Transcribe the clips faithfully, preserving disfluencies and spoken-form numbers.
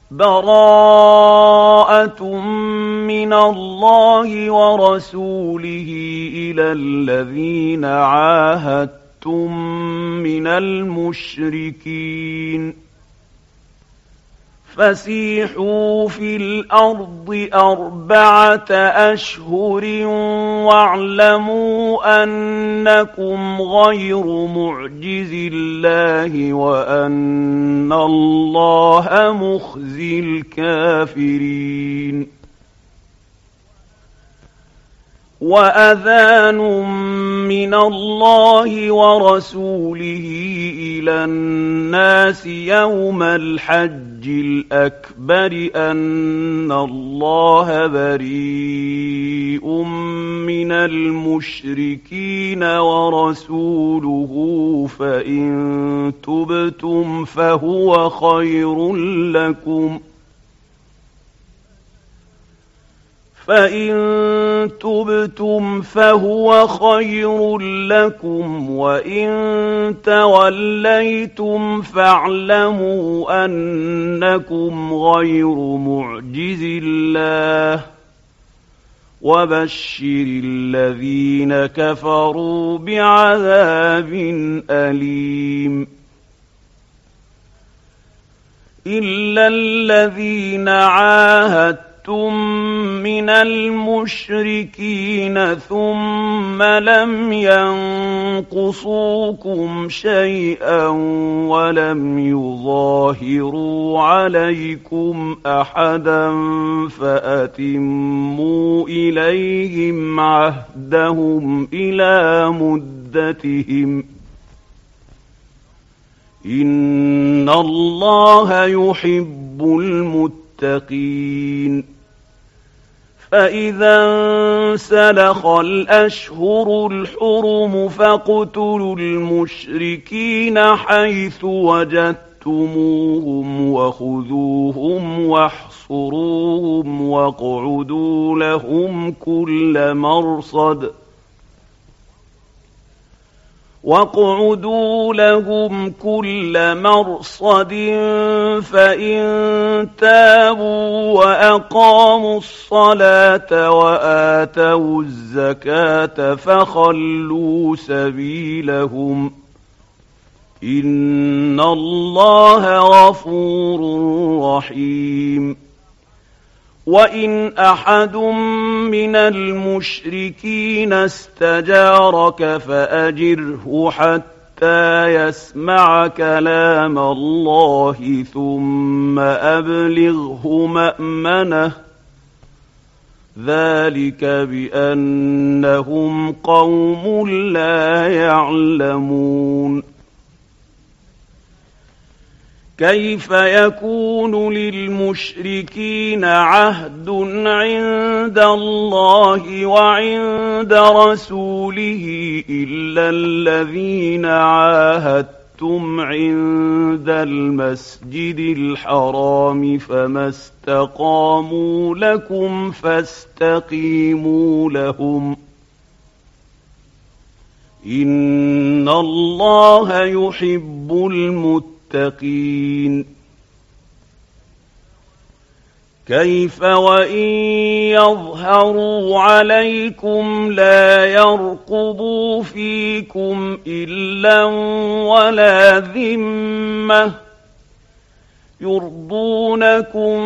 براءة من الله ورسوله إلى الذين عاهدتم من المشركين فسيحوا في الأرض أربعة أشهر واعلموا أنكم غير معجز الله وأن الله مخزي الكافرين. وأذان من الله ورسوله إلى الناس يوم الحج الأكبر أن الله بريء من المشركين ورسوله فإن تبتم فهو خير لكم فإن تبتم فهو خير لكم وإن توليتم فاعلموا أنكم غير معجز الله وبشر الذين كفروا بعذاب أليم. إلا الذين عاهدتم من المشركين ثم لم ينقصوكم شيئا ولم يظاهروا عليكم أحدا فأتموا إليهم عهدهم إلى مدتهم إن الله يحب المتقين. فإذا انسلخ الأشهر الحرم فاقتلوا المشركين حيث وجدتموهم وخذوهم واحصروهم واقعدوا لهم كل مرصد واقعدوا لهم كل مرصد فإن تابوا وأقاموا الصلاة وآتوا الزكاة فخلوا سبيلهم إن الله غفور رحيم. وإن أحد من المشركين استجارك فأجره حتى يسمع كلام الله ثم أبلغه مأمنه ذلك بأنهم قوم لا يعلمون. كيف يكون للمشركين عهد عند الله وعند رسوله إلا الذين عاهدتم عند المسجد الحرام فما استقاموا لكم فاستقيموا لهم إن الله يحب المتقين. كيف وإن يظهروا عليكم لا يرقبوا فيكم إلا ولا ذمة يرضونكم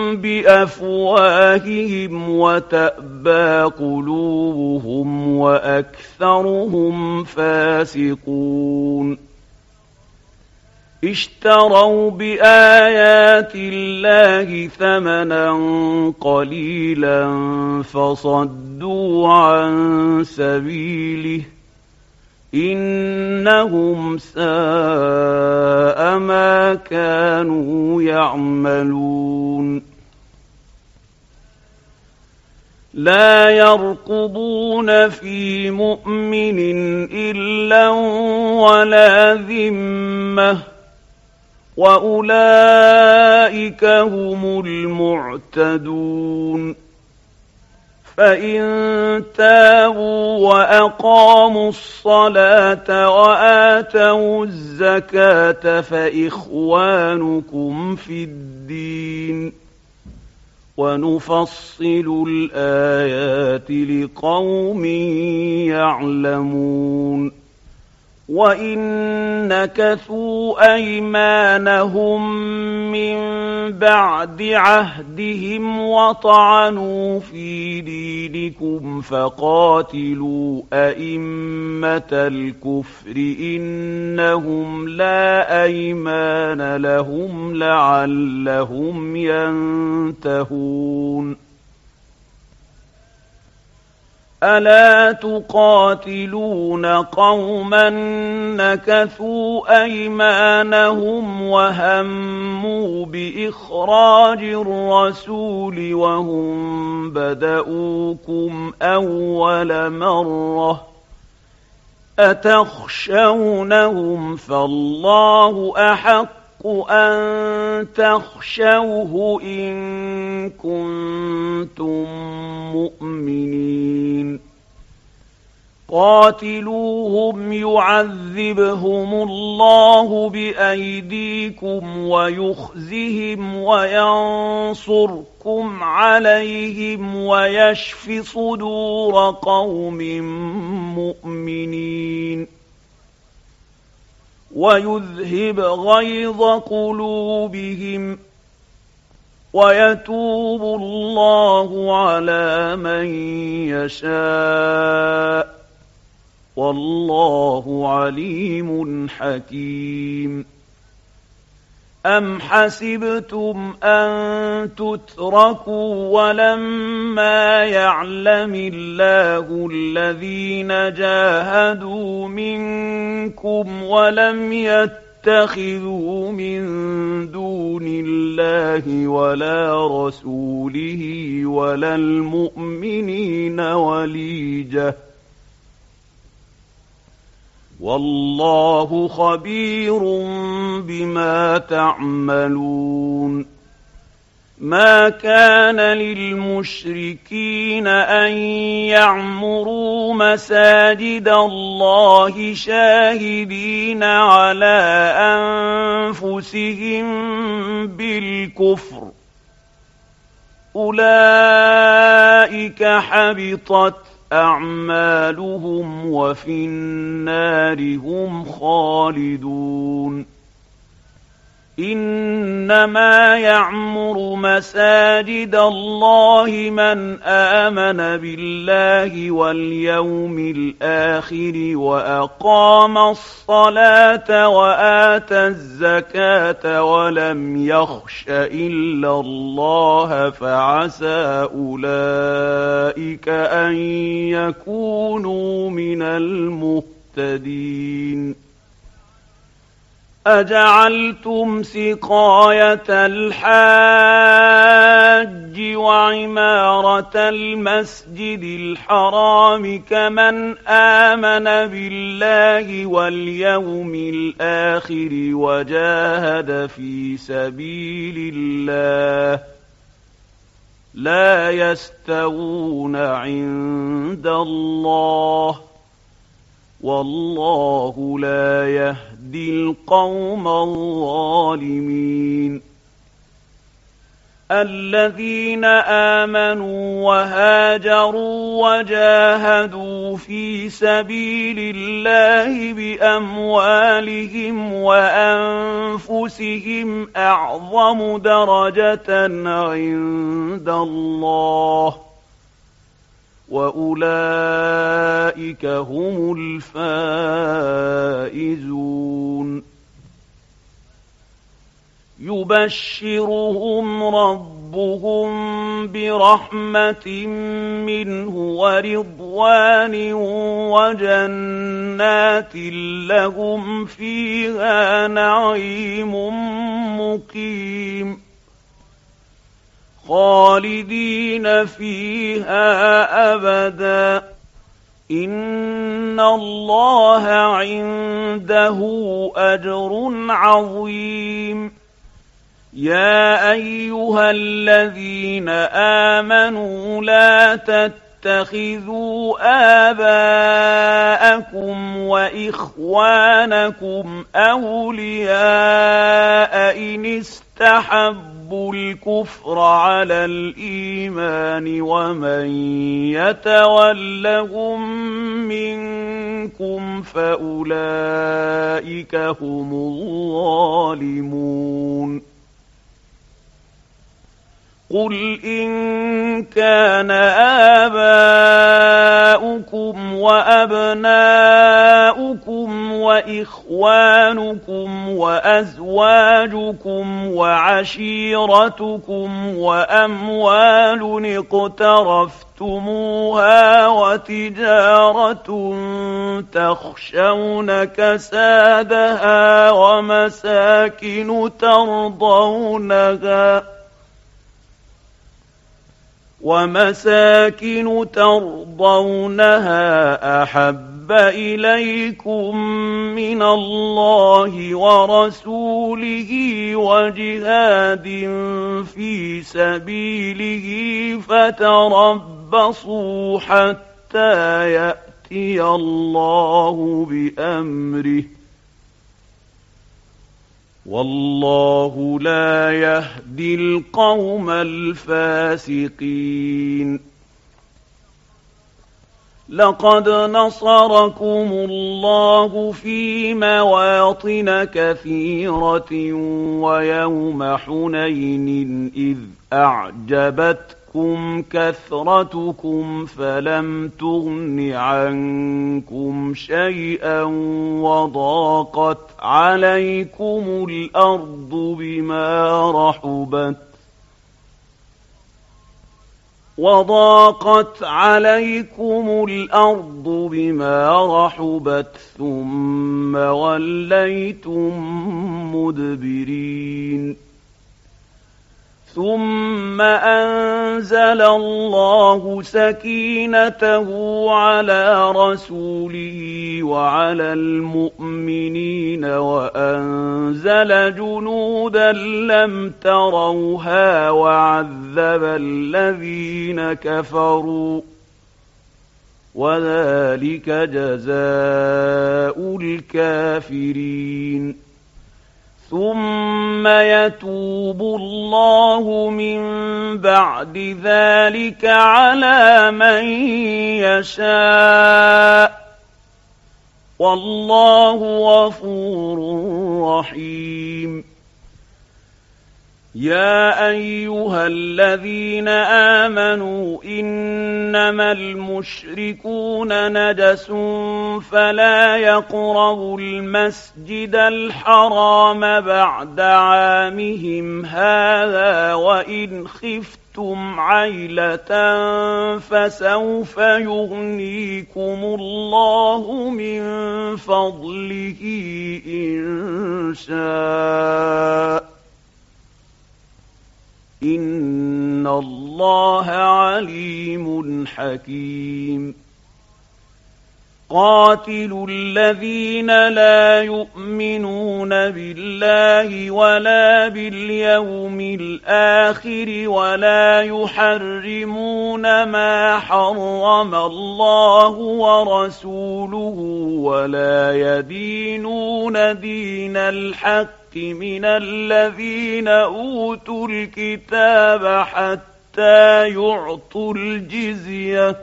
بأفواههم وتأبى قلوبهم وأكثرهم فاسقون. اشتروا بآيات الله ثمنا قليلا فصدوا عن سبيله إنهم ساء ما كانوا يعملون. لا يرقبون في مؤمن إلا ولا ذمة وأولئك هم المعتدون. فإن تابوا وأقاموا الصلاة وآتوا الزكاة فإخوانكم في الدين ونفصل الآيات لقوم يعلمون وإن نكثوا أيمانهم من بعد عهدهم وطعنوا في دينكم فقاتلوا أئمة الكفر إنهم لا أيمان لهم لعلهم ينتهون ألا تقاتلون قوما نكثوا أيمانهم وهموا بإخراج الرسول وهم بدؤوكم أول مرة أتخشونهم فالله أحق أن تخشوه إن كنتم مؤمنين قاتلوهم يعذبهم الله بأيديكم ويخزهم وينصركم عليهم ويشف صدور قوم مؤمنين ويذهب غيظ قلوبهم ويتوب الله على من يشاء والله عليم حكيم أم حسبتم أن تتركوا ولما يعلم الله الذين جاهدوا منكم ولم يتخذوا من دون الله ولا رسوله ولا المؤمنين وليجة والله خبير بما تعملون ما كان للمشركين أن يعمروا مساجد الله شاهدين على أنفسهم بالكفر أولئك حبطت أعمالهم وفي النار هم خالدون إنما يعمر مساجد الله من آمن بالله واليوم الآخر وأقام الصلاة وآتى الزكاة ولم يخش إلا الله فعسى أولئك أن يكونوا من المهتدين أجعلتم سقاية الحاج وعمارة المسجد الحرام كمن آمن بالله واليوم الآخر وجاهد في سبيل الله لا يستوون عند الله والله لا يهدي القوم الظالمين الذين آمنوا وهاجروا وجاهدوا في سبيل الله بأموالهم وأنفسهم أعظم درجة عند الله وأولئك هم الفائزون يبشرهم ربهم برحمة منه ورضوان وجنات لهم فيها نعيم مقيم خالدين فيها أبدا إن الله عنده أجر عظيم يا أيها الذين آمنوا لا تتبعوا تتخذوا آباءكم وإخوانكم أولياء إن استحبوا الكفر على الإيمان ومن يتولهم منكم فأولئك هم الظالمون قل إن كان آباؤكم وأبناؤكم وإخوانكم وأزواجكم وعشيرتكم وأموال اقترفتموها وتجارة تخشون كسادها ومساكن ترضونها ومساكن ترضونها أحب إليكم من الله ورسوله وجهاد في سبيله فتربصوا حتى يأتي الله بأمره والله لا يهدي القوم الفاسقين لقد نصركم الله في مواطن كثيرة ويوم حنين إذ أعجبتكم كثرتكم فلم تغن عنكم شيئا وضاقت عليكم الأرض بما رحبت وضاقت عليكم الأرض بما رحبت ثم وليتم مدبرين ثم أنزل الله سكينته على رسوله وعلى المؤمنين وأنزل جنودا لم تروها وعذب الذين كفروا وذلك جزاء الكافرين ثم يتوب الله من بعد ذلك على من يشاء والله غفور رحيم يا أيها الذين آمنوا إنما المشركون نجس فلا يقربوا المسجد الحرام بعد عامهم هذا وإن خفتم عيلة فسوف يغنيكم الله من فضله إن شاء إن الله عليم حكيم قاتلوا الذين لا يؤمنون بالله ولا باليوم الآخر ولا يحرمون ما حرم الله ورسوله ولا يدينون دين الحق من الذين أوتوا الكتاب حتى يعطوا الجزية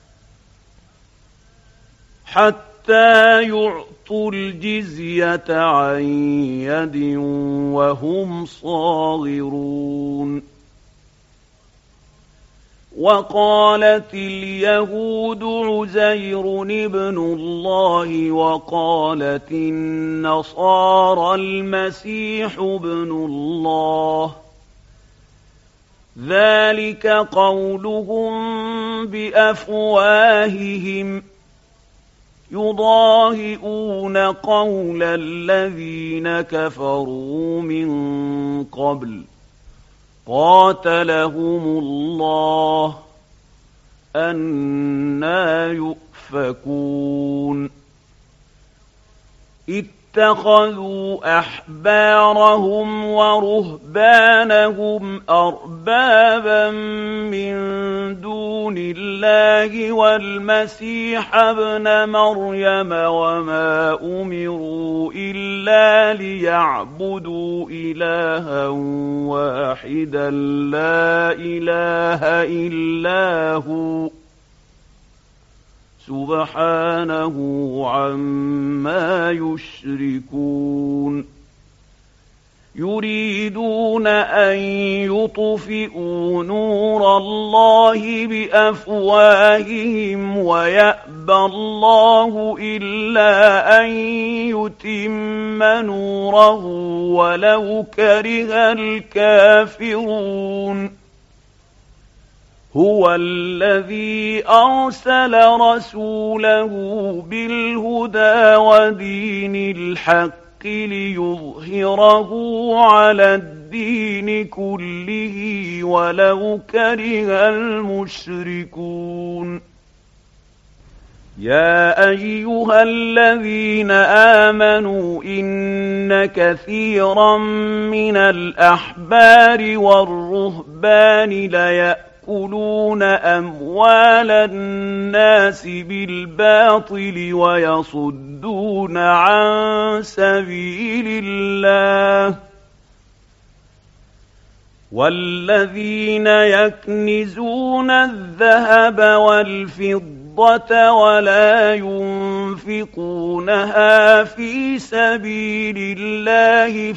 حتى يعطوا الجزية عن يد وهم صاغرون وقالت اليهود عزير ابن الله وقالت النصارى المسيح ابن الله ذلك قولهم بأفواههم يضاهئون قول الذين كفروا من قبل قاتلهم الله أنى يؤفكون اتخذوا أحبارهم ورهبانهم أربابا من دون الله والمسيح ابن مريم وما أمروا إلا ليعبدوا إلها واحدا لا إله إلا هو سبحانه عما يشركون يريدون أن يطفئوا نور الله بأفواههم ويأبى الله إلا أن يتم نوره ولو كره الكافرون هو الذي أرسل رسوله بالهدى ودين الحق ليظهره على الدين كله ولو كره المشركون يا أيها الذين آمنوا إن كثيرا من الأحبار والرهبان ليأتون يأكلون أموال الناس بالباطل ويصدون عن سبيل الله والذين يكنزون الذهب والفضة ولا ينفقونها في سبيل الله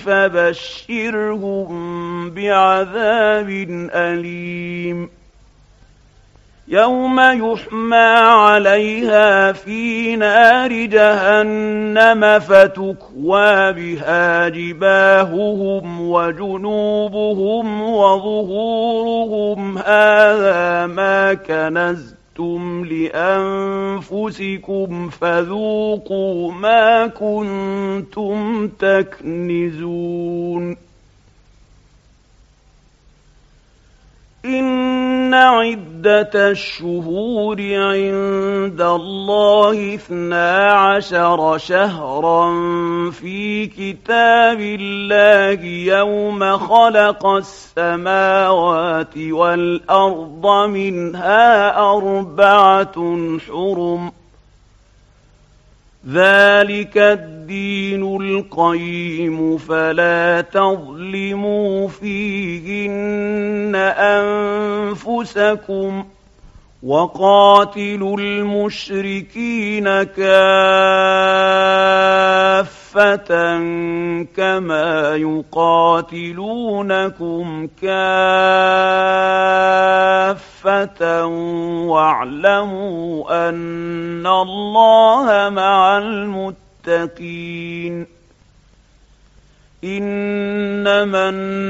فبشرهم بعذاب أليم يوم يحمى عليها في نار جهنم فتكوى بها جباههم وجنوبهم وظهورهم هذا ما كنزتم لأنفسكم فذوقوا ما كنتم تكنزون إن عدة الشهور عند الله اثنا عشر شهرا في كتاب الله يوم خلق السماوات والأرض منها أربعة حرم ذلك الدين القيم فلا تظلموا فيهن أنفسكم وقاتلوا المشركين كافة كما يقاتلونكم كافة واعلموا أن الله مع المتقين إنما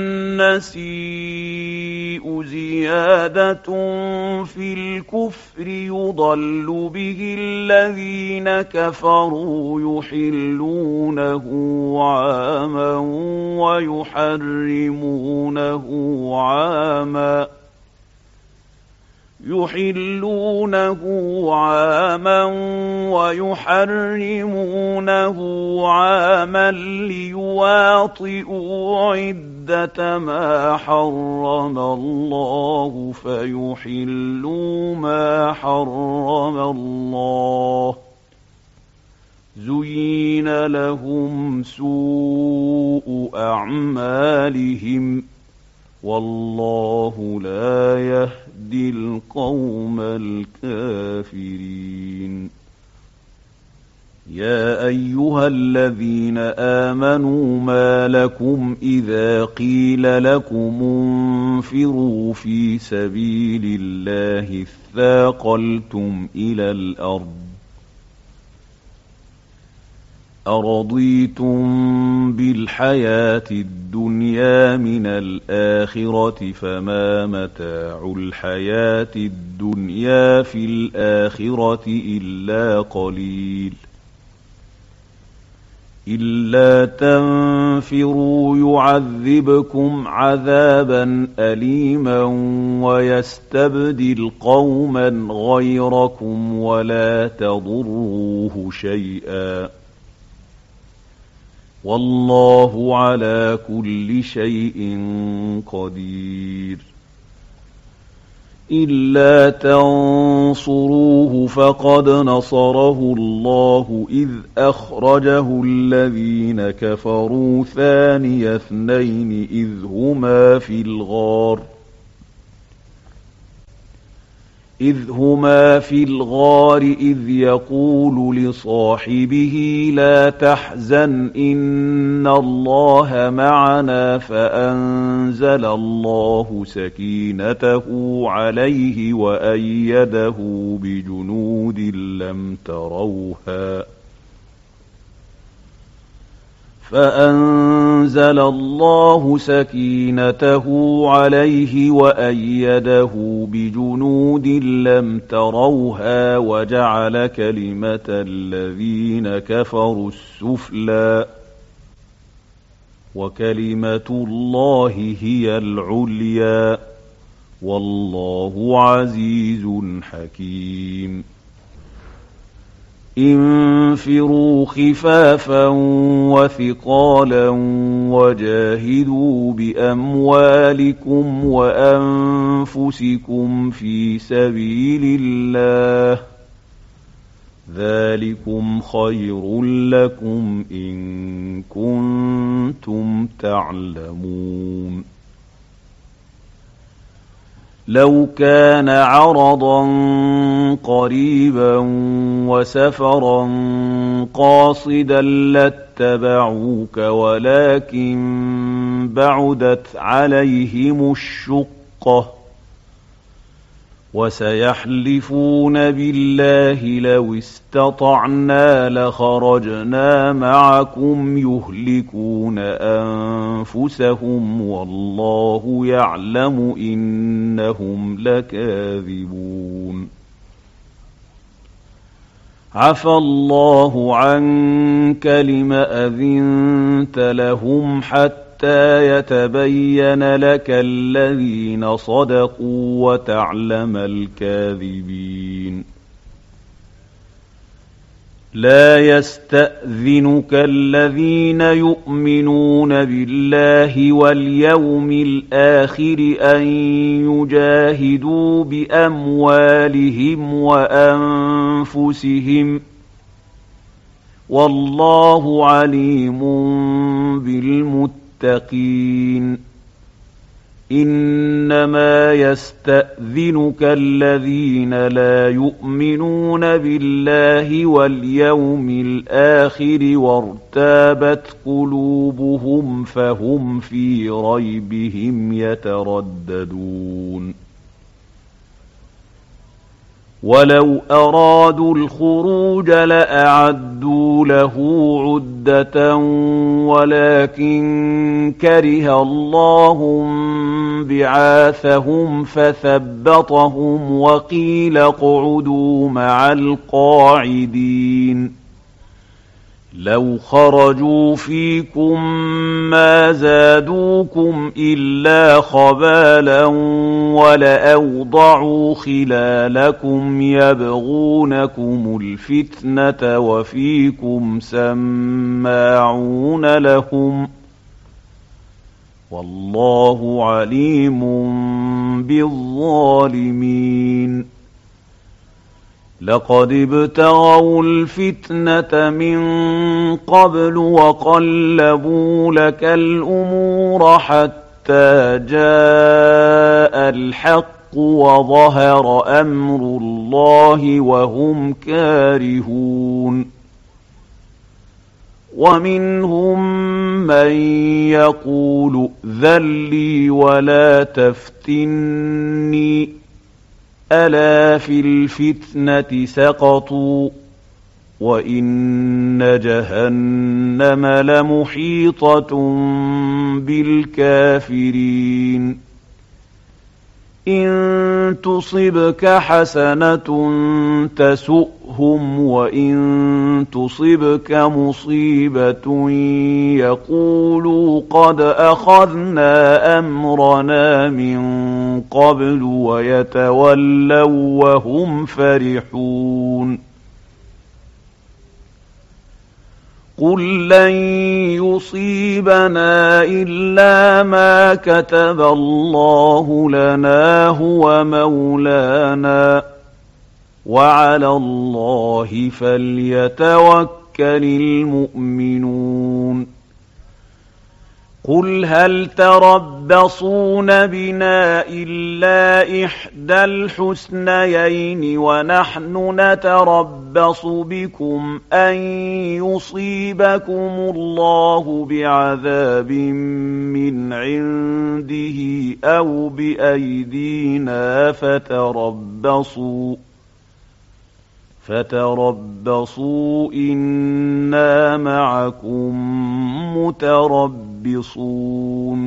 النسيء زيادة في الكفر يضل به الذين كفروا يحلونه عاما ويحرمونه عاما يحلونه عاما ويحرمونه عاما ليواطئوا عدة ما حرم الله فيحلوا ما حرم الله زين لهم سوء أعمالهم والله لا يهدي القوم الكافرين يا أيها الذين آمنوا ما لكم إذا قيل لكم انفروا في سبيل الله اثاقلتم إلى الأرض أرضيتم بالحياة الدنيا من الآخرة فما متاع الحياة الدنيا في الآخرة إلا قليل إلا تنفروا يعذبكم عذابا أليما ويستبدل قوما غيركم ولا تضروه شيئا والله على كل شيء قدير. إلا تنصروه فقد نصره الله إذ أخرجه الذين كفروا ثاني اثنين إذ هما في الغار إذ هما في الغار إذ يقول لصاحبه لا تحزن إن الله معنا فأنزل الله سكينته عليه وأيده بجنود لم تروها فأنزل الله سكينته عليه وأيده بجنود لم تروها وجعل كلمة الذين كفروا السفلى وكلمة الله هي العليا والله عزيز حكيم. انفروا خفافا وثقالا وجاهدوا بأموالكم وأنفسكم في سبيل الله ذلكم خير لكم إن كنتم تعلمون. لو كان عرضا قريبا وسفرا قاصدا لاتبعوك ولكن بعدت عليهم الشقة وسيحلفون بالله لو استطعنا لخرجنا معكم يهلكون أنفسهم والله يعلم إنهم لكاذبون. عفى الله عنك لم أذنت لهم حتى يتبين لك الذين صدقوا وتعلم الكاذبين. لا يستأذنك الذين يؤمنون بالله واليوم الآخر أن يجاهدوا بأموالهم وأنفسهم والله عليم بالمتقين. إنما يستأذنك الذين لا يؤمنون بالله واليوم الآخر وارتابت قلوبهم فهم في ريبهم يترددون. ولو أرادوا الخروج لأعدوا له عدة ولكن كره الله بعاثهم فثبطهم وقيل اقعدوا مع القاعدين. لو خرجوا فيكم ما زادوكم إلا خبالا ولأوضعوا خلالكم يبغونكم الفتنة وفيكم سماعون لهم والله عليم بالظالمين. لقد ابتغوا الفتنة من قبل وقلبوا لك الأمور حتى جاء الحق وظهر أمر الله وهم كارهون. ومنهم من يقول ائذن لي ولا تفتني ألا في الفتنة سقطوا وإن جهنم لمحيطة بالكافرين. إن تصبك حسنة تسؤهم وإن تصبك مصيبة يقولوا قد أخذنا أمرنا من قبل ويتولوا وهم فرحون. قل لن يصيبنا إلا ما كتب الله لنا هو مولانا وعلى الله فليتوكل المؤمنون قل هل تربصون بنا إلا إحدى الحسنيين ونحن نتربص بكم أن يصيبكم الله بعذاب من عنده أو بأيدينا فتربصوا فتربصوا إنا معكم متربصون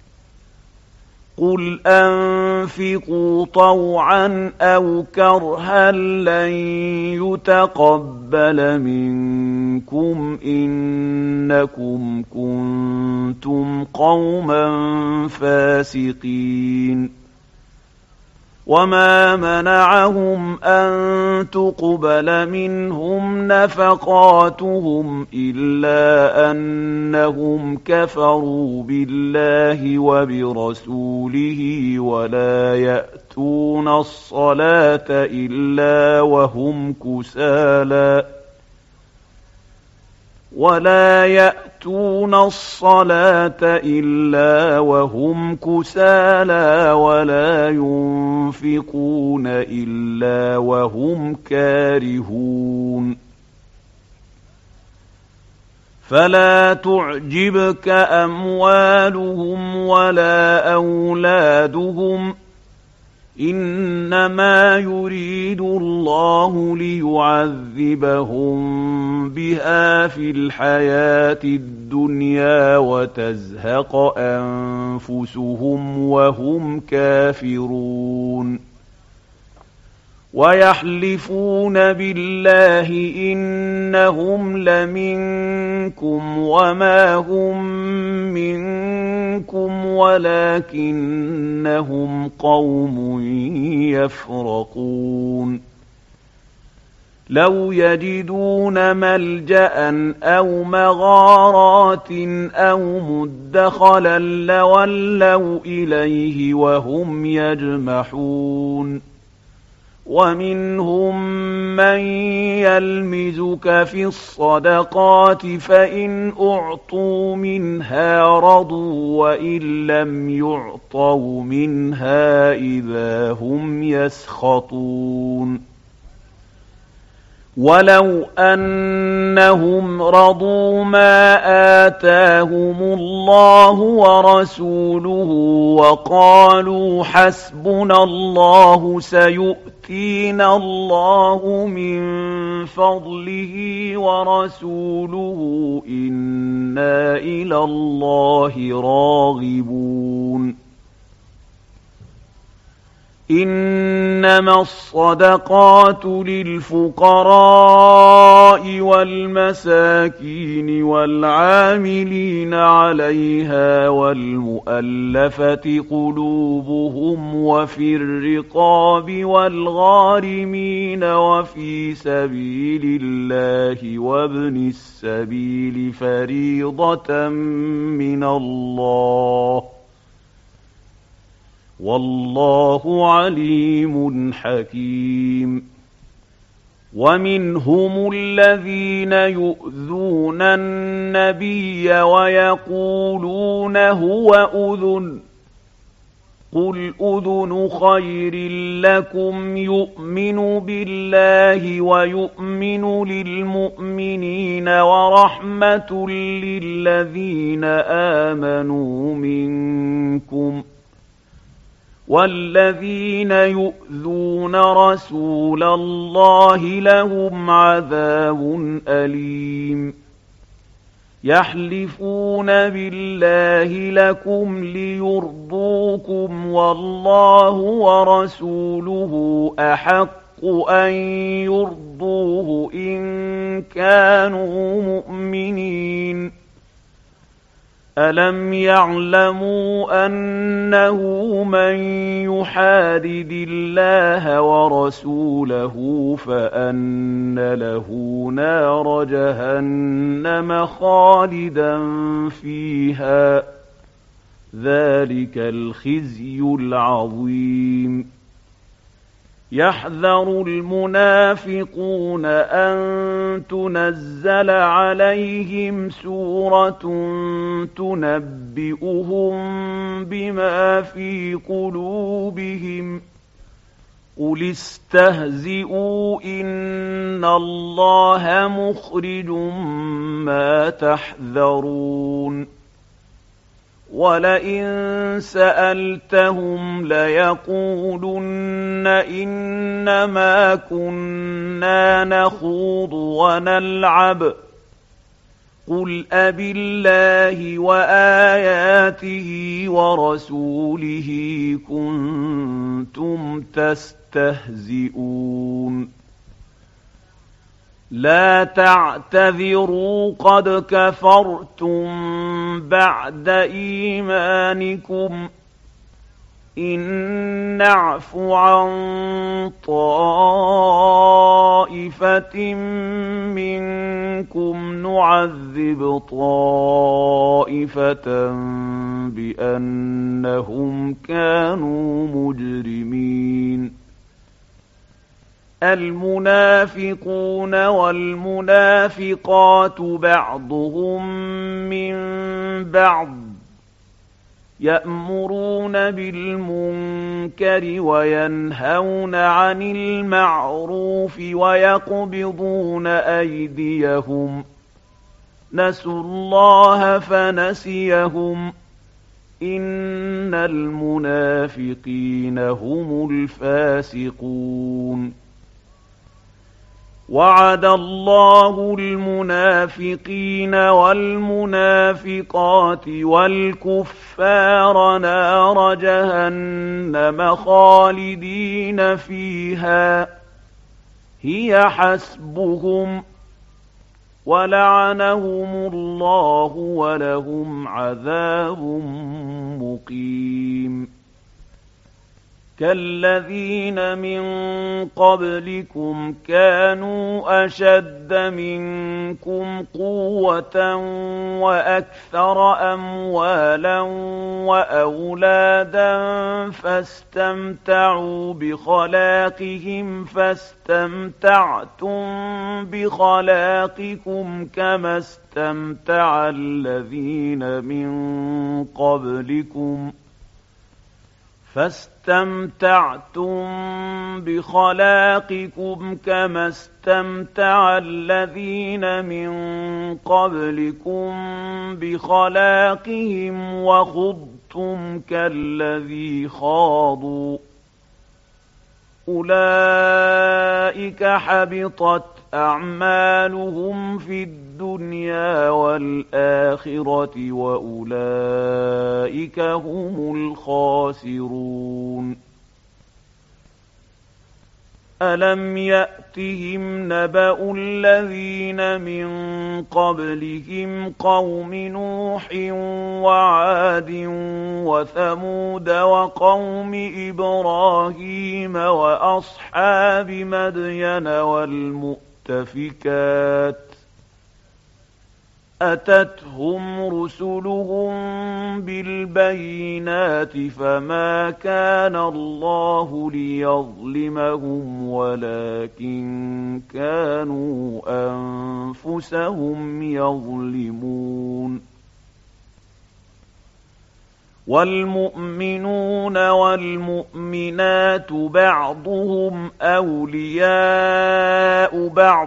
قل أنفقوا طوعا أو كرها لن يتقبل منكم إنكم كنتم قوما فاسقين وما منعهم أن تقبل منهم نفقاتهم إلا أنهم كفروا بالله وبرسوله ولا يأتون الصلاة إلا وهم كسالى ولا يأتون الصلاة إلا وهم كسالى ولا ينفقون إلا وهم كارهون فلا تعجبك أموالهم ولا أولادهم إنما يريد الله ليعذبهم بها في الحياة الدنيا وتزهق أنفسهم وهم كافرون ويحلفون بالله إنهم لمنكم وما هم منكم ولكنهم قوم يفرقون لو يجدون ملجأ أو مغارات أو مدخلا لولوا إليه وهم يجمحون ومنهم من يلمزك في الصدقات فإن أعطوا منها رضوا وإن لم يعطوا منها إذا هم يسخطون ولو أنهم رضوا ما آتاهم الله ورسوله وقالوا حسبنا الله سيؤتينا الله من فضله ورسوله إنا إلى الله راغبون إنما الصدقات للفقراء والمساكين والعاملين عليها والمؤلفة قلوبهم وفي الرقاب والغارمين وفي سبيل الله وابن السبيل فريضة من الله والله عليم حكيم ومنهم الذين يؤذون النبي ويقولون هو أذن قل أذن خير لكم يؤمن بالله ويؤمن للمؤمنين ورحمة للذين آمنوا منكم والذين يؤذون رسول الله لهم عذاب أليم يحلفون بالله لكم ليرضوكم والله ورسوله أحق أن يرضوه إن كانوا مؤمنين ألم يعلموا أنه من يحادد الله ورسوله فأن له نار جهنم خالدا فيها ذلك الخزي العظيم يحذر المنافقون أن تنزل عليهم سورة تنبئهم بما في قلوبهم قل استهزئوا إن الله مخرج ما تحذرون ولئن سألتهم ليقولن إنما كنا نخوض ونلعب قل أبالله وآياته ورسوله كنتم تستهزئون لا تعتذروا قد كفرتم بعد إيمانكم إن نعف عن طائفة منكم نعذب طائفة بأنهم كانوا مجرمين المنافقون والمنافقات بعضهم من بعض يأمرون بالمنكر وينهون عن المعروف ويقبضون أيديهم نسوا الله فنسيهم إن المنافقين هم الفاسقون وعد الله المنافقين والمنافقات والكفار نار جهنم خالدين فيها هي حسبهم ولعنهم الله ولهم عذاب مقيم كالذين من قبلكم كانوا أشد منكم قوة وأكثر أموالا وأولادا فاستمتعوا بخلاقهم فاستمتعتم بخلاقكم كما استمتع الذين من قبلكم فاستمتعتم بخلاقكم كما استمتع الذين من قبلكم بخلاقهم وخضتم كالذي خاضوا أولئك حبطت أعمالهم في الدنيا والآخرة وأولئك هم الخاسرون ألم يأتهم نبأ الذين من قبلهم قوم نوح وعاد وثمود وقوم إبراهيم وأصحاب مدين والمؤتفكات أتتهم رسلهم بالبينات فما كان الله ليظلمهم ولكن كانوا أنفسهم يظلمون والمؤمنون والمؤمنات بعضهم أولياء بعض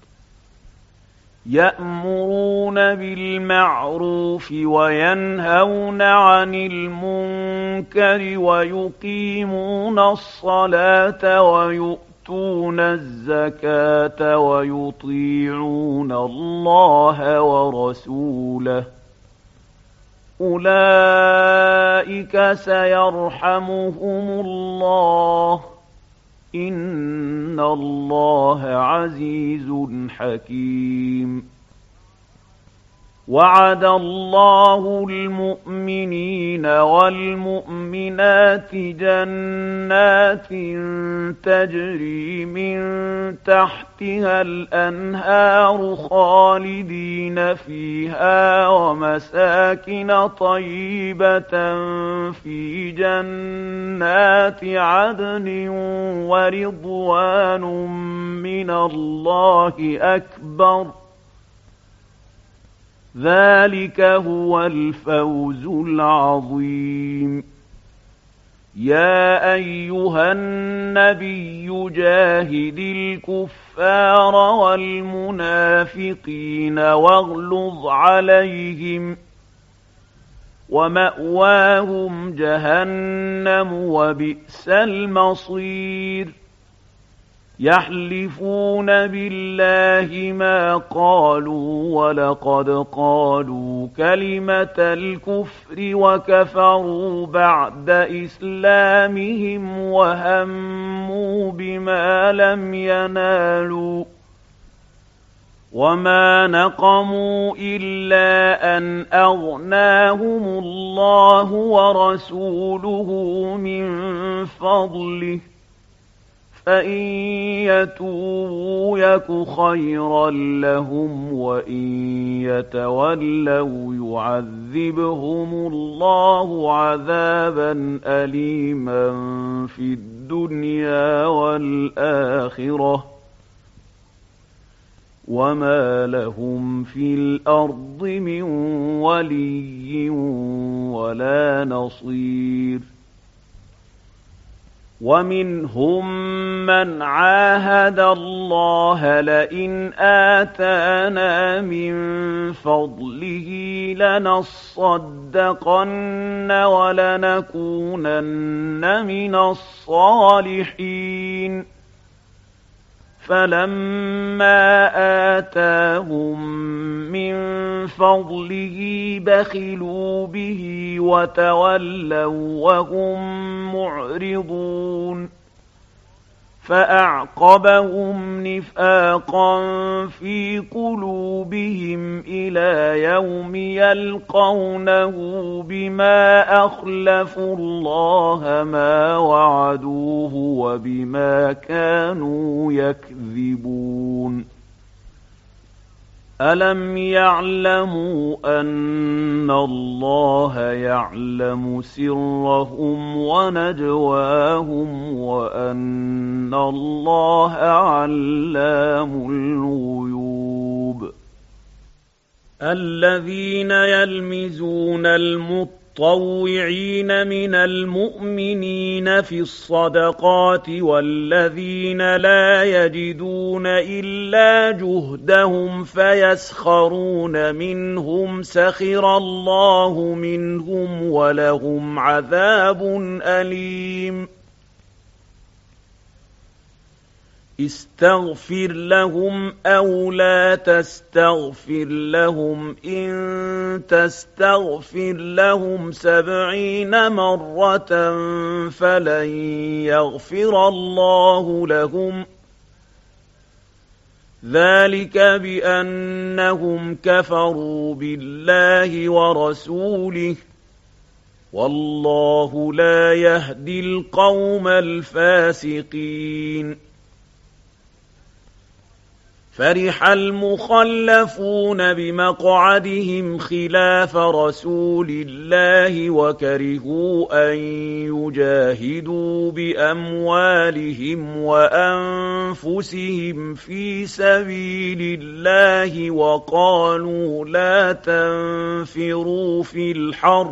يأمرون بالمعروف وينهون عن المنكر ويقيمون الصلاة ويؤتون الزكاة ويطيعون الله ورسوله أولئك سيرحمهم الله إن الله عزيز حكيم وعد الله المؤمنين والمؤمنات جنات تجري من تحتها الأنهار خالدين فيها ومساكن طيبة في جنات عدن ورضوان من الله أكبر ذلك هو الفوز العظيم. يا أيها النبي جاهد الكفار والمنافقين واغلظ عليهم ومأواهم جهنم وبئس المصير. يحلفون بالله ما قالوا ولقد قالوا كلمة الكفر وكفروا بعد إسلامهم وهموا بما لم ينالوا وما نقموا إلا أن أغناهم الله ورسوله من فضله فإن يتوبوا يك خيرا لهم وإن يتولوا يعذبهم الله عذابا أليما في الدنيا والآخرة وما لهم في الأرض من ولي ولا نصير. ومنهم من عاهد الله لئن آتانا من فضله لنصدقن ولنكونن من الصالحين فلما آتاهم من فضله بخلوا به وتولوا وهم معرضون فأعقبهم نفاقا في قلوبهم إلى يوم يلقونه بما أخلفوا الله ما وعدوه وبما كانوا يكذبون. ألم يعلموا أن الله يعلم سرهم ونجواهم وأن الله علام الغيوب. الذين يلمزون المطلوب المتطوعين من المؤمنين في الصدقات والذين لا يجدون إلا جهدهم فيسخرون منهم سخر الله منهم ولهم عذاب أليم. استغفر لهم أو لا تستغفر لهم إن تستغفر لهم سبعين مرة فلن يغفر الله لهم ذلك بأنهم كفروا بالله ورسوله والله لا يهدي القوم الفاسقين. فرح المخلفون بمقعدهم خلاف رسول الله وكرهوا أن يجاهدوا بأموالهم وأنفسهم في سبيل الله وقالوا لا تنفروا في الحر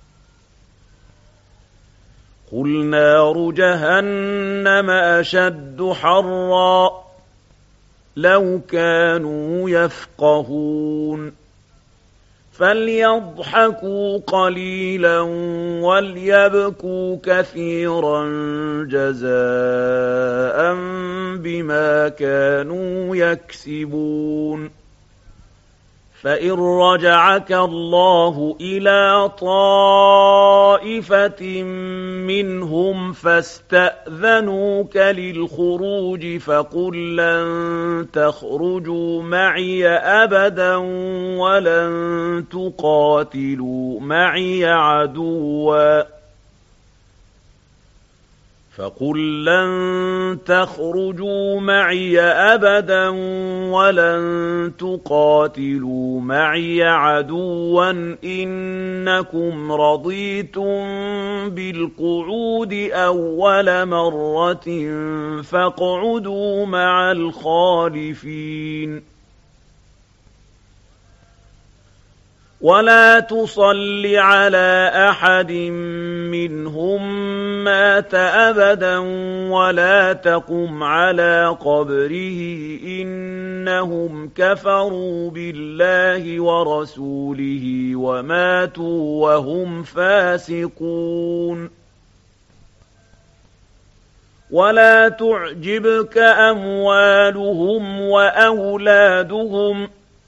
قل نار جهنم أشد حرًّا لو كانوا يفقهون فليضحكوا قليلا وليبكوا كثيرا جزاء بما كانوا يكسبون. فإن رجعك الله إلى طائفة منهم فاستأذنوك للخروج فقل لن تخرجوا معي أبدا ولن تقاتلوا معي عدوا فقل لن تخرجوا معي أبدا ولن تقاتلوا معي عدوا إنكم رضيتم بالقعود أول مرة فاقعدوا مع الخالفين ولا تصل على أحد منهم مات أبدا ولا تقم على قبره إنهم كفروا بالله ورسوله وماتوا وهم فاسقون ولا تعجبك أموالهم وأولادهم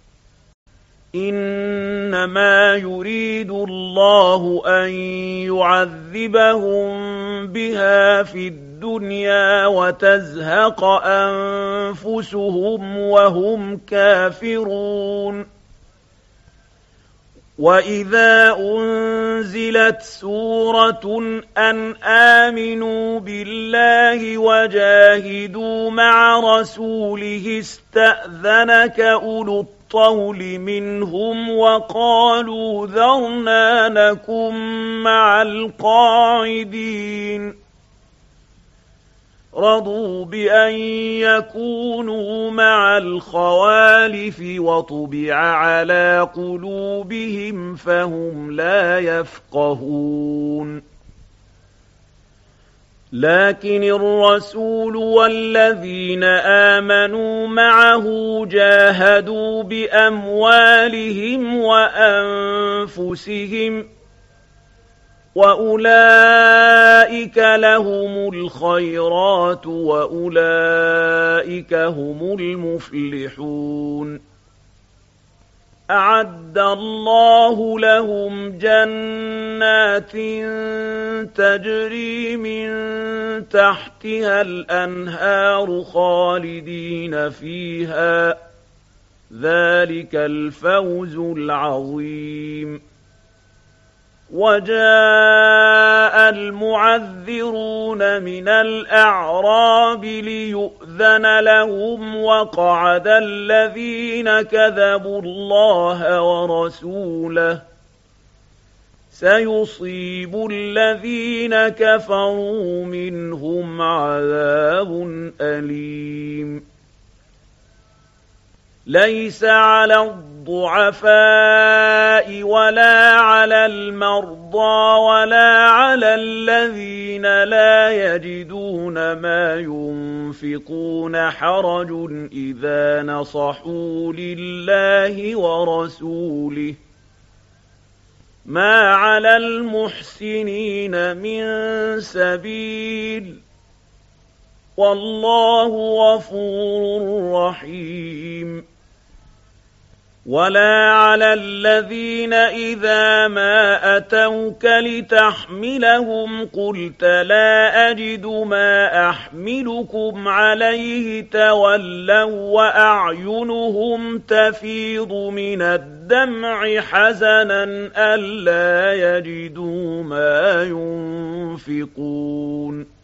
إنما يريد الله أن يعذبهم بها في الدنيا وتزهق أنفسهم وهم كافرون وإذا أنزلت سورة أن آمنوا بالله وجاهدوا مع رسوله استأذنك أولو الطول منهم وقالوا ذرنا نكن مع القاعدين رضوا بأن يكونوا مع الخوالف وطبع على قلوبهم فهم لا يفقهون لكن الرسول والذين آمنوا معه جاهدوا بأموالهم وأنفسهم وأولئك لهم الخيرات وأولئك هم المفلحون أعد الله لهم جنات تجري من تحتها الأنهار خالدين فيها ذلك الفوز العظيم وجاء المعذرون من الأعراب ليؤذن لهم وقعد الذين كذبوا الله ورسوله سيصيب الذين كفروا منهم عذاب أليم ليس على الضعفاء ولا على المرضى ولا على الذين لا يجدون ما ينفقون حرج إذا نصحوا لله ورسوله ما على المحسنين من سبيل والله غفور رحيم ولا على الذين إذا ما أتوك لتحملهم قلت لا أجد ما أحملكم عليه تولوا وأعينهم تفيض من الدمع حزنا ألا يجدوا ما ينفقون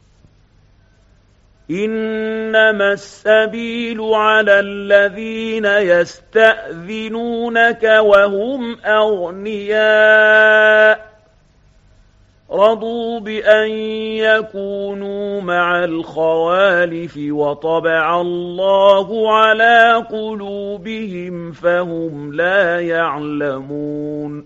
إنما السبيل على الذين يستأذنونك وهم أغنياء رضوا بأن يكونوا مع الخوالف وطبع الله على قلوبهم فهم لا يعلمون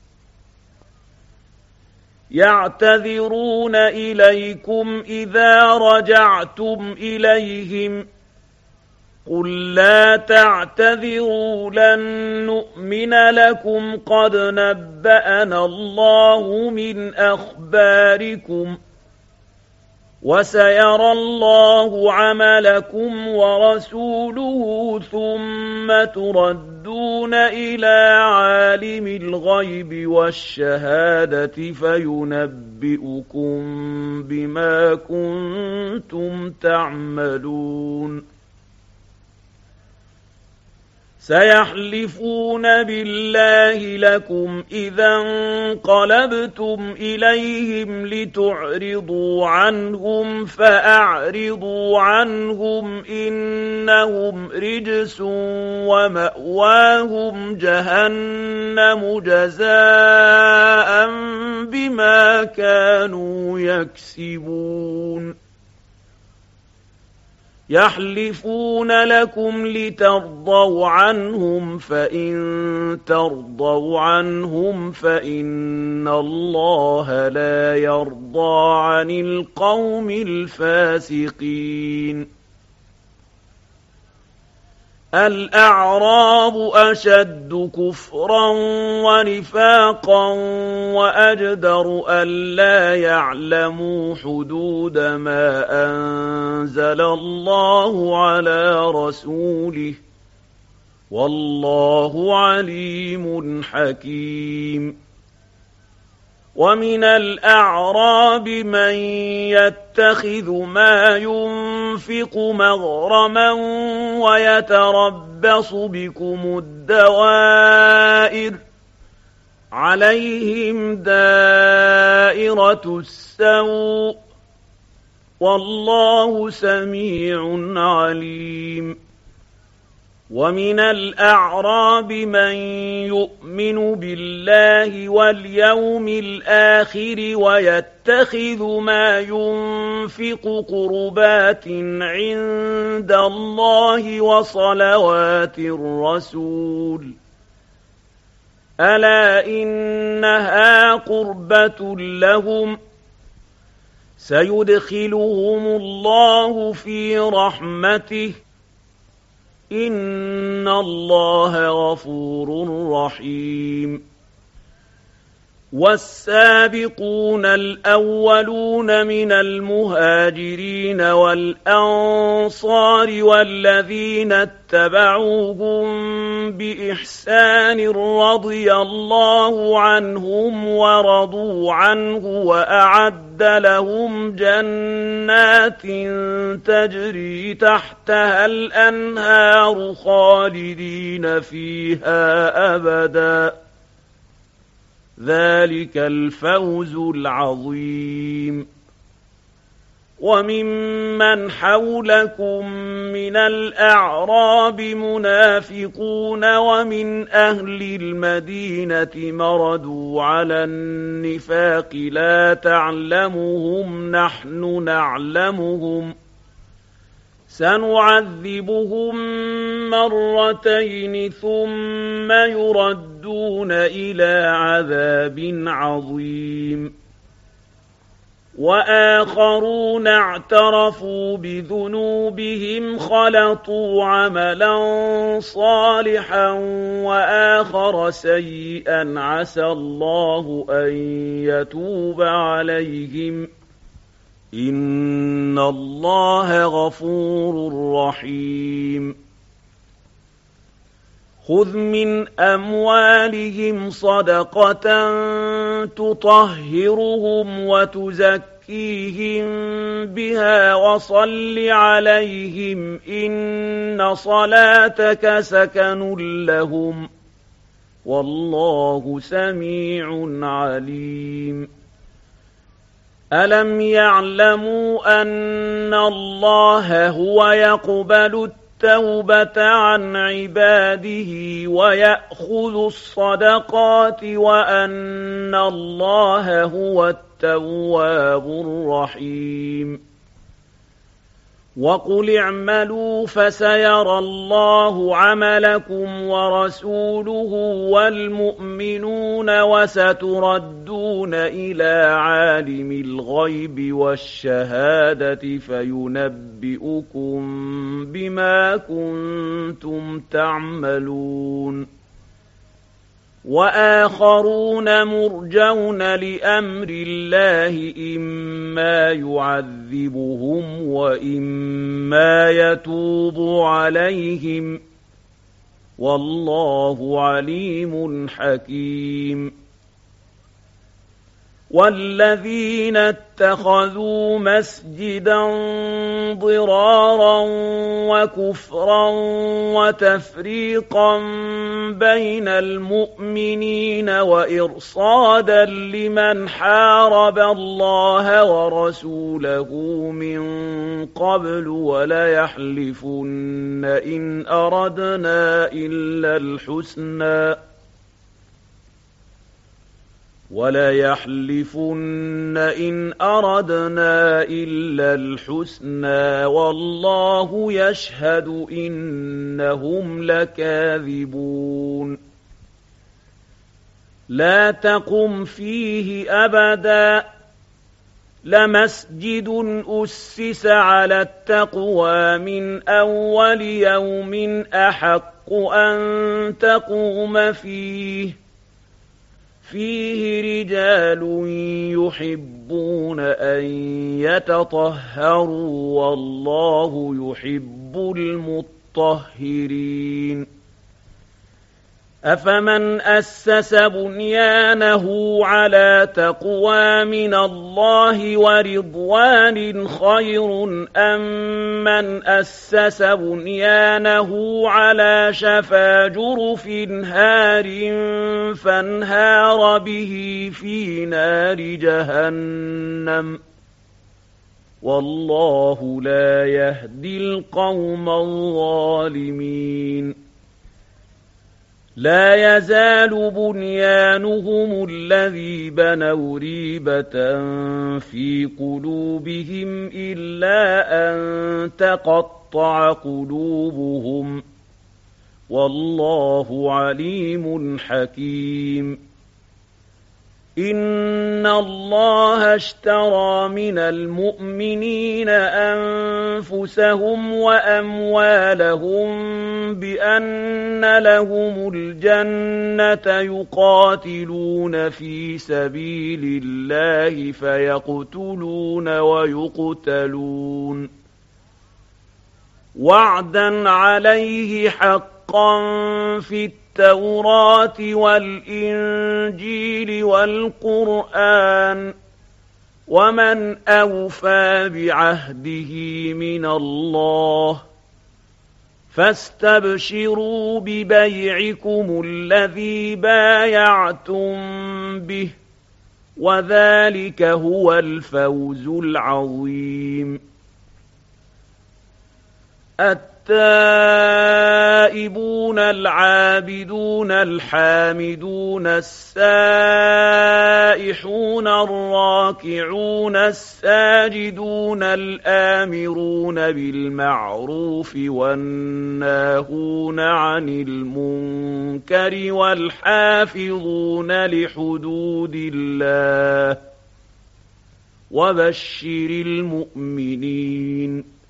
يعتذرون إليكم إذا رجعتم إليهم قل لا تعتذروا لن نؤمن لكم قد نبأنا الله من أخباركم وسيرى الله عملكم ورسوله ثم تردون إلى عالم الغيب والشهادة فينبئكم بما كنتم تعملون سيحلفون بالله لكم إذا انقلبتم إليهم لتعرضوا عنهم فأعرضوا عنهم إنهم رجس ومأواهم جهنم جزاء بما كانوا يكسبون يحلفون لكم لترضوا عنهم فإن ترضوا عنهم فإن الله لا يرضى عن القوم الفاسقين الأعراب أشد كفرا ونفاقا وأجدر ألا يعلموا حدود ما أنزل الله على رسوله والله عليم حكيم ومن الأعراب من يتخذ ما ينفق مغرما ويتربص بكم الدوائر عليهم دائرة السوء والله سميع عليم ومن الأعراب من يؤمن بالله واليوم الآخر ويتخذ ما ينفق قربات عند الله وصلوات الرسول ألا إنها قربة لهم سيدخلهم الله في رحمته إن الله غفور رحيم والسابقون الأولون من المهاجرين والأنصار والذين اتبعوهم بإحسان رضي الله عنهم ورضوا عنه وأعد لهم جنات تجري تحتها الأنهار خالدين فيها أبداً ذلك الفوز العظيم وممن حولكم من الأعراب منافقون ومن أهل المدينة مردوا على النفاق لا تعلمهم نحن نعلمهم سنعذبهم مرتين ثم يردون إلى عذاب عظيم وآخرون اعترفوا بذنوبهم خلطوا عملا صالحا وآخر سيئا عسى الله أن يتوب عليهم إن الله غفور رحيم خذ من أموالهم صدقة تطهرهم وتزكيهم بها وصل عليهم إن صلاتك سكن لهم والله سميع عليم ألم يعلموا أن الله هو يقبل التوبة عن عباده ويأخذ الصدقات وأن الله هو التواب الرحيم وقل اعملوا فسيرى الله عملكم ورسوله والمؤمنون وستردون إلى عالم الغيب والشهادة فينبئكم بما كنتم تعملون وآخرون مرجون لأمر الله إما يعذبهم وإما يتوب عليهم والله عليم حكيم والذين اتخذوا مسجدا ضرارا وكفرا وتفريقا بين المؤمنين وإرصادا لمن حارب الله ورسوله من قبل وليحلفن إن أردنا إلا الحسنى وليحلفن إن أردنا إلا الحسنى والله يشهد إنهم لكاذبون لا تقم فيه أبدا لمسجد أسس على التقوى من أول يوم أحق أن تقوم فيه فيه رجال يحبون أن يتطهروا والله يحب المطهرين أفمن أسس بنيانه على تقوى من الله ورضوان خير أم من أسس بنيانه على شفا جرف هار فانهار به في نار جهنم والله لا يهدي القوم الظالمين لا يزال بنيانهم الذي بنوا ريبة في قلوبهم إلا أن تقطع قلوبهم والله عليم حكيم إن الله اشترى من المؤمنين أنفسهم وأموالهم بأن لهم الجنة يقاتلون في سبيل الله فيقتلون ويقتلون وعدا عليه حقا في التوراة والإنجيل والقرآن ومن أوفى بعهده من الله فاستبشروا ببيعكم الذي بايعتم به وذلك هو الفوز العظيم التائبون العابدون الحامدون السائحون الراكعون الساجدون الآمرون بالمعروف والناهون عن المنكر والحافظون لحدود الله وبشر المؤمنين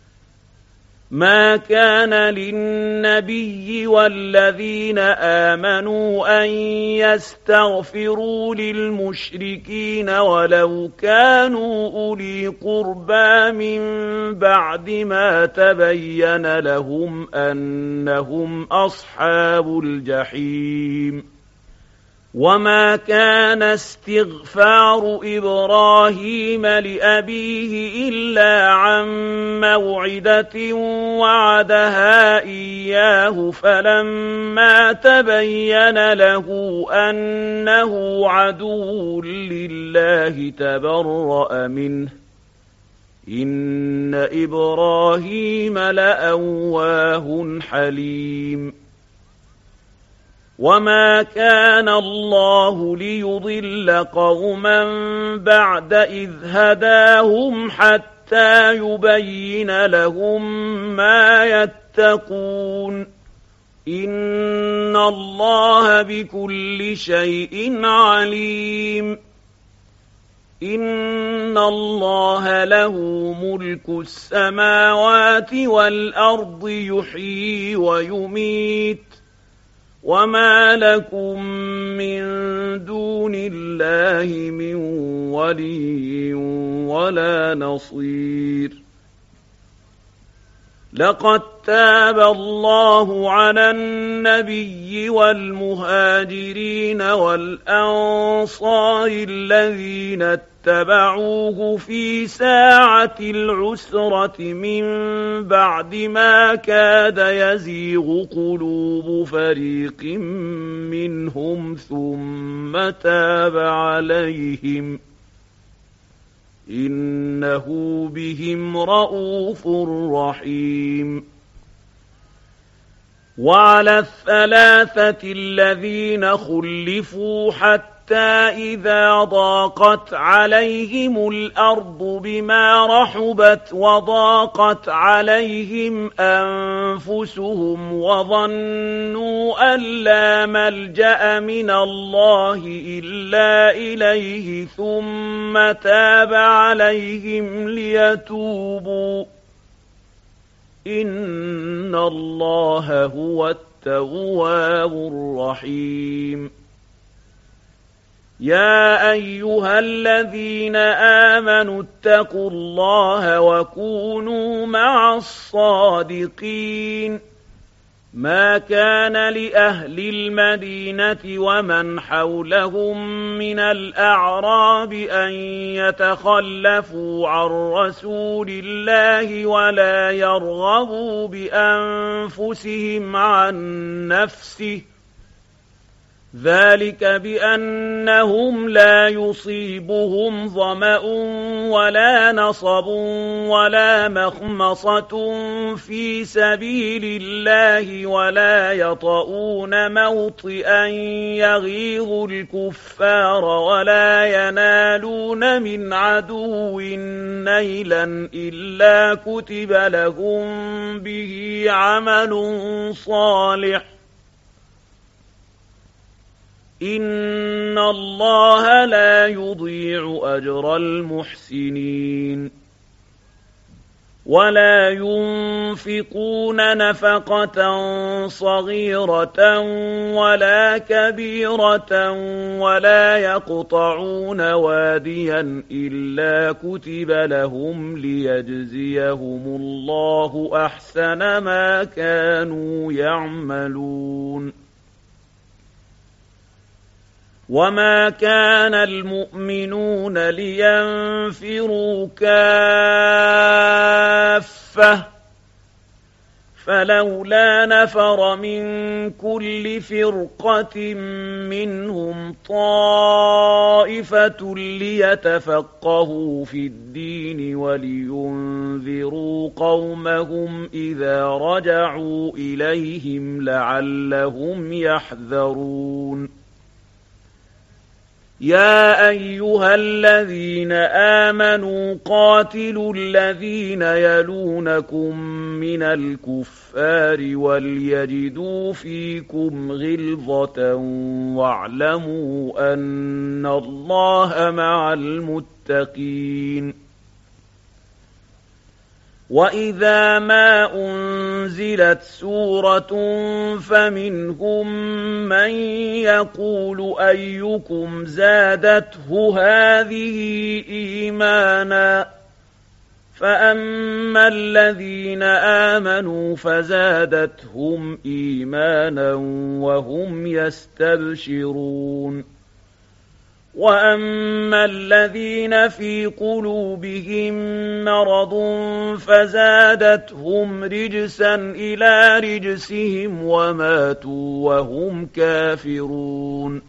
ما كان للنبي والذين آمنوا أن يستغفروا للمشركين ولو كانوا أولي قربى من بعد ما تبين لهم أنهم أصحاب الجحيم وما كان استغفار إبراهيم لأبيه إلا عن موعدة وعدها إياه فلما تبين له أنه عدو لله تبرأ منه إن إبراهيم لأواه حليم وما كان الله ليضل قوما بعد إذ هداهم حتى يبين لهم ما يتقون إن الله بكل شيء عليم إن الله له ملك السماوات والأرض يحيي ويميت وما لكم من دون الله من ولي ولا نصير. لقد تاب الله على النبي والمهاجرين والأنصار الذين اتبعوه في ساعة العسرة من بعد ما كاد يزيغ قلوب فريق منهم ثم تاب عليهم إنه بهم رءوف رحيم. وعلى الثلاثة الذين خلفوا حتى إذا ضاقت عليهم الأرض بما رحبت وضاقت عليهم أنفسهم وظنوا أن لا ملجأ من الله إلا إليه ثم تاب عليهم ليتوبوا إن الله هو التواب الرحيم. يا أيها الذين آمنوا اتقوا الله وكونوا مع الصادقين. ما كان لأهل المدينة ومن حولهم من الأعراب أن يتخلفوا عن رسول الله ولا يرغبوا بأنفسهم عن نفسه ذلك بأنهم لا يصيبهم ظمأ ولا نصب ولا مخمصة في سبيل الله ولا يطؤون موطئا يغيظ الكفار ولا ينالون من عدو نيلا إلا كتب لهم به عمل صالح إن الله لا يضيع أجر المحسنين. ولا ينفقون نفقة صغيرة ولا كبيرة ولا يقطعون واديا إلا كتب لهم ليجزيهم الله أحسن ما كانوا يعملون. وما كان المؤمنون لينفروا كافة فلولا نفر من كل فرقة منهم طائفة ليتفقهوا في الدين ولينذروا قومهم إذا رجعوا إليهم لعلهم يحذرون. يا أيها الذين آمنوا قاتلوا الذين يلونكم من الكفار وليجدوا فيكم غلظة واعلموا أن الله مع المتقين. وإذا ما أنزلت سورة فمنهم من يقول أيكم زادته هذه إيمانا فأما الذين آمنوا فزادتهم إيمانا وهم يستبشرون. وأما الذين في قلوبهم مرض فزادتهم رجسا إلى رجسهم وماتوا وهم كافرون.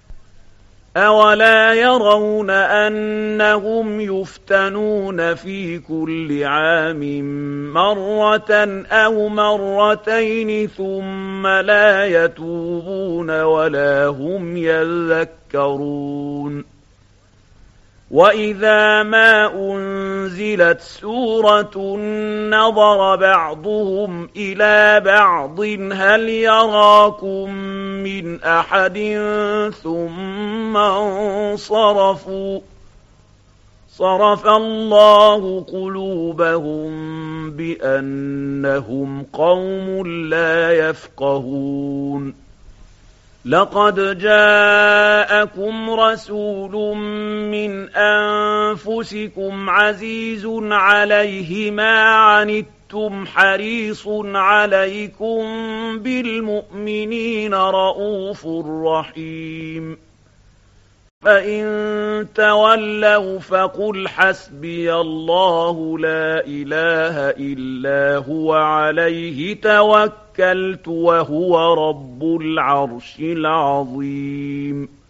أولا يرون أنهم يفتنون في كل عام مرة أو مرتين ثم لا يتوبون ولا هم يذكرون. وإذا ما أنزلت سورة نظر بعضهم إلى بعض هل يراكم من أحد ثم انصرفوا صرف الله قلوبهم بأنهم قوم لا يفقهون. لقد جاءكم رسول من أنفسكم عزيز عليه ما عنتم حريص عليكم بالمؤمنين رءوف رحيم فإن تولوا فقل حسبي الله لا إله إلا هو عليه توكلت وهو رب العرش العظيم